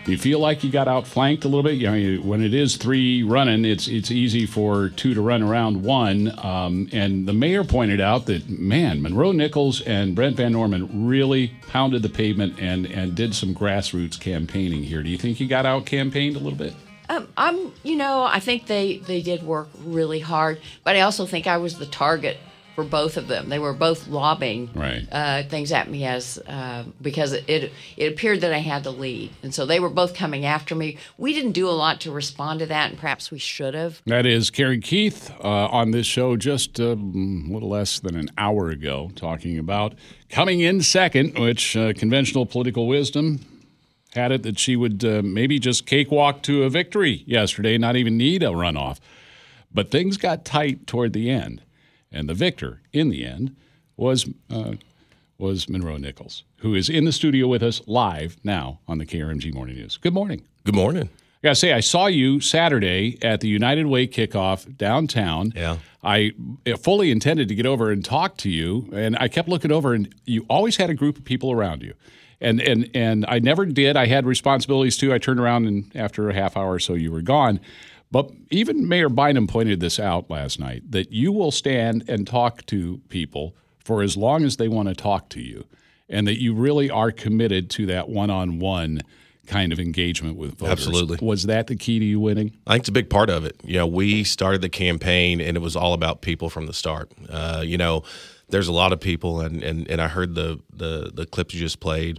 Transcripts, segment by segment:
Do you feel like you got outflanked a little bit? When it is 3 running, it's easy for 2 to run around 1. And the mayor pointed out that, man, Monroe Nichols and Brent Van Norman really pounded the pavement and did some grassroots campaigning here. Do you think you got out-campaigned a little bit? I think they did work really hard, but I also think I was the target for both of them. They were both lobbing things at me because it appeared that I had the lead. And so they were both coming after me. We didn't do a lot to respond to that, and perhaps we should have. That is Karen Keith on this show just a little less than an hour ago, talking about coming in second, which conventional political wisdom had it that she would maybe just cakewalk to a victory yesterday, not even need a runoff. But things got tight toward the end. And the victor, in the end, was Monroe Nichols, who is in the studio with us live now on the KRMG Morning News. Good morning. Good morning. I got to say, I saw you Saturday at the United Way kickoff downtown. Yeah. I fully intended to get over and talk to you, and I kept looking over, and you always had a group of people around you. And I never did. I had responsibilities, too. I turned around, and after a half hour or so, you were gone. But even Mayor Bynum pointed this out last night, that you will stand and talk to people for as long as they want to talk to you, and that you really are committed to that one-on-one kind of engagement with voters. Absolutely. Was that the key to you winning? I think it's a big part of it. We started the campaign, and it was all about people from the start. There's a lot of people, and I heard the clips you just played,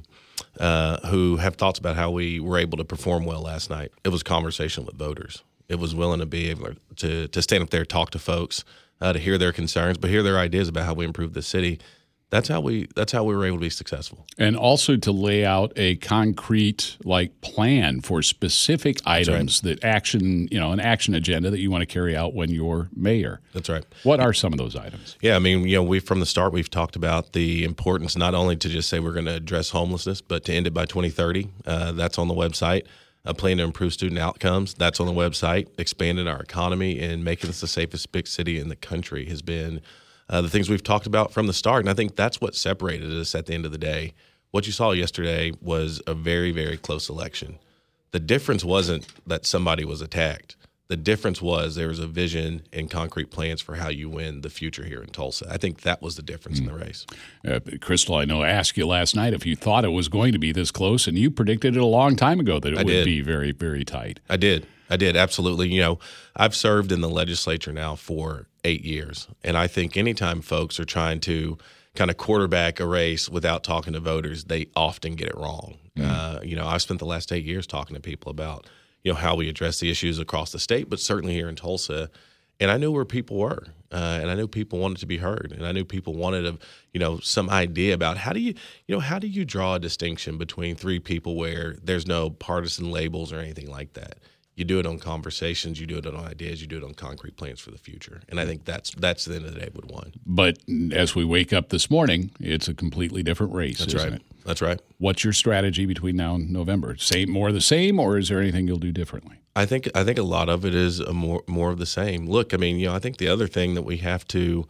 who have thoughts about how we were able to perform well last night. It was conversation with voters. It was willing to be able to stand up there, talk to folks, to hear their concerns, but hear their ideas about how we improve the city. That's how we were able to be successful. And also to lay out a concrete plan for specific items that an action agenda that you want to carry out when you're mayor. That's right. What are some of those items? Yeah, we from the start we've talked about the importance not only to just say we're going to address homelessness, but to end it by 2030. That's on the website. A plan to improve student outcomes. That's on the website. Expanding our economy and making us the safest big city in the country has been the things we've talked about from the start. And I think that's what separated us at the end of the day. What you saw yesterday was a very, very close election. The difference wasn't that somebody was attacked. The difference was there was a vision and concrete plans for how you win the future here in Tulsa. I think that was the difference in the race. Crystal, I know, asked you last night if you thought it was going to be this close, and you predicted it a long time ago that it would be very, very tight. I did, absolutely. I've served in the legislature now for 8 years, and I think anytime folks are trying to kind of quarterback a race without talking to voters, they often get it wrong. I've spent the last 8 years talking to people about how we address the issues across the state, but certainly here in Tulsa. And I knew where people were, and I knew people wanted to be heard, and I knew people wanted some idea about how do you draw a distinction between 3 people where there's no partisan labels or anything like that. You do it on conversations, you do it on ideas, you do it on concrete plans for the future. And I think that's the end of the day what won. But as we wake up this morning, it's a completely different race, isn't it? That's right. What's your strategy between now and November? More of the same, or is there anything you'll do differently? I think a lot of it is more of the same. Look, I think the other thing that we have to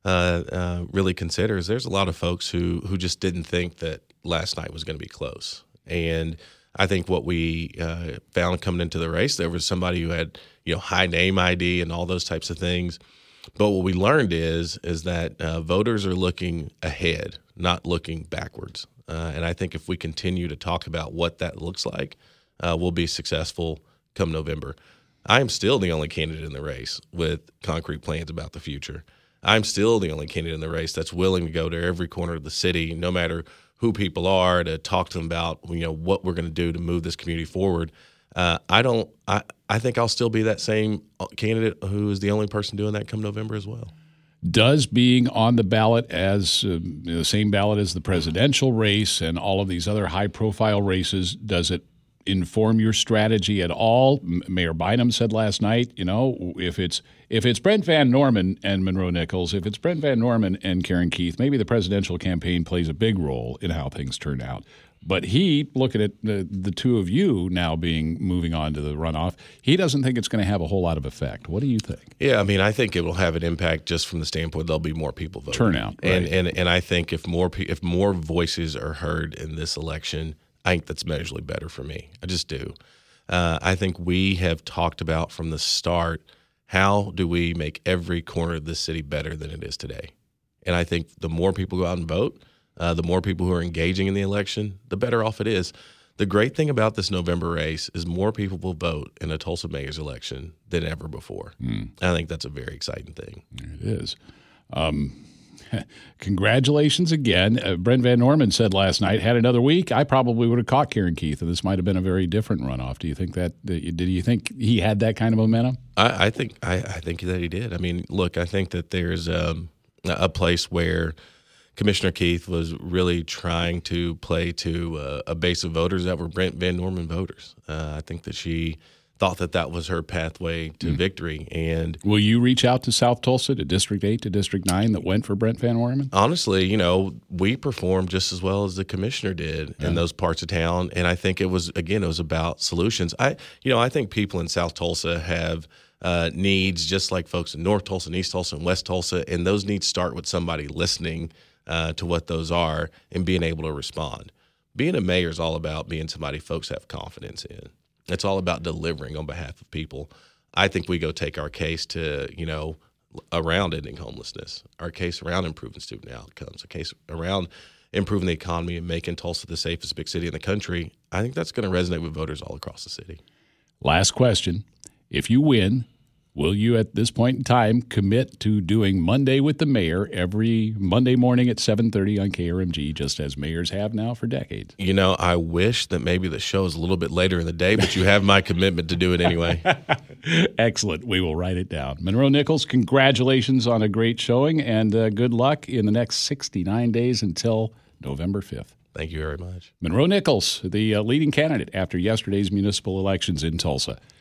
really consider is there's a lot of folks who just didn't think that last night was going to be close. And I think what we found coming into the race, there was somebody who had high name ID and all those types of things. But what we learned is that voters are looking ahead, not looking backwards. And I think if we continue to talk about what that looks like, we'll be successful come November. I am still the only candidate in the race with concrete plans about the future. I'm still the only candidate in the race that's willing to go to every corner of the city, no matter who people are, to talk to them about what we're going to do to move this community forward. I think I'll still be that same candidate who is the only person doing that come November as well. Does being on the ballot as the same ballot as the presidential race and all of these other high-profile races, does it inform your strategy at all? Mayor Bynum said last night, if it's Brent Van Norman and Monroe Nichols, if it's Brent Van Norman and Karen Keith, maybe the presidential campaign plays a big role in how things turn out. But he, looking at the two of you now moving on to the runoff, he doesn't think it's going to have a whole lot of effect. What do you think? Yeah, I think it will have an impact just from the standpoint there'll be more people voting. Turnout, right. And I think if more voices are heard in this election, I think that's measurably better for me. I just do. I think we have talked about from the start, how do we make every corner of this city better than it is today? And I think the more people go out and vote, the more people who are engaging in the election, the better off it is. The great thing about this November race is more people will vote in a Tulsa mayor's election than ever before. I think that's a very exciting thing. It is. Congratulations again. Brent Van Norman said last night, had another week, I probably would have caught Karen Keith, and this might have been a very different runoff. Do you think did you think he had that kind of momentum? I think that he did. I mean, look, I think that there's a place where Commissioner Keith was really trying to play to a base of voters that were Brent Van Norman voters. I think that she thought that was her pathway to victory. And will you reach out to South Tulsa, to District 8, to District 9 that went for Brent Van Norman? Honestly, we performed just as well as the commissioner did in those parts of town. And I think it was about solutions. I think people in South Tulsa have needs just like folks in North Tulsa and East Tulsa and West Tulsa. And those needs start with somebody listening to what those are and being able to respond. Being a mayor is all about being somebody folks have confidence in. It's all about delivering on behalf of people. I think we go take our case to, around ending homelessness, our case around improving student outcomes, a case around improving the economy and making Tulsa the safest big city in the country. I think that's going to resonate with voters all across the city. Last question. If you win, will you at this point in time commit to doing Monday with the Mayor every Monday morning at 7:30 on KRMG, just as mayors have now for decades? I wish that maybe the show is a little bit later in the day, but you have my commitment to do it anyway. Excellent. We will write it down. Monroe Nichols, congratulations on a great showing, and good luck in the next 69 days until November 5th. Thank you very much. Monroe Nichols, the leading candidate after yesterday's municipal elections in Tulsa.